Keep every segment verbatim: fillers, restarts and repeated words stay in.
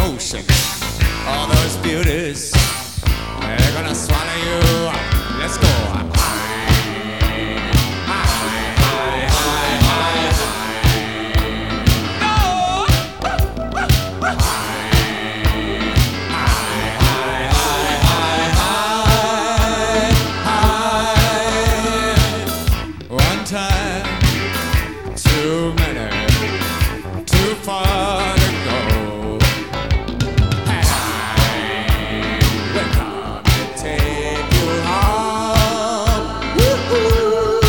ocean. All those beauties, they're gonna swallow you. Let's go. One time, too many, too far to go. Hey, we're come to take you home. Woo-hoo.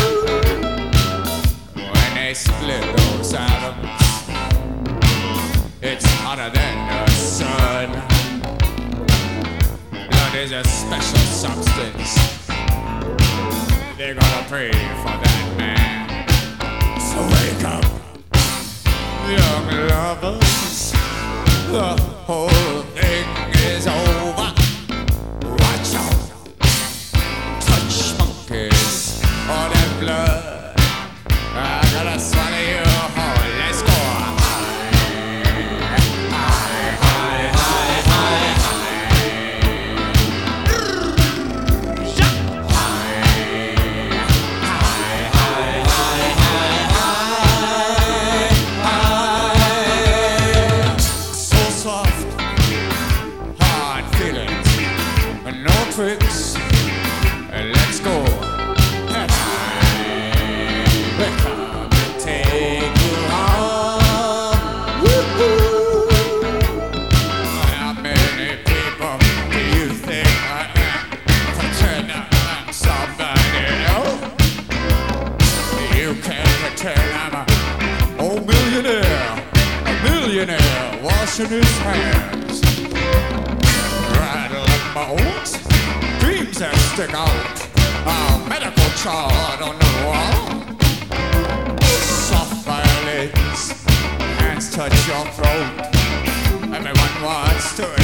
When they split those atoms, it's hotter than the sun. Blood is a special substance. They're gonna pray for that man. So wake up, young lovers. The whole thing is over. Watch out, touch monkeys, all that blood. I gotta swallow you whole. Let's go. No tricks, let's go. We're come to take you home. Woo-hoo. How many people do you think I am? Pretend I'm somebody else? You can't pretend I'm a old millionaire, a millionaire washing his hands. Rattle up my oats, dreams that stick out, a medical chart on the wall. Soft violins, hands touch your throat. Everyone wants to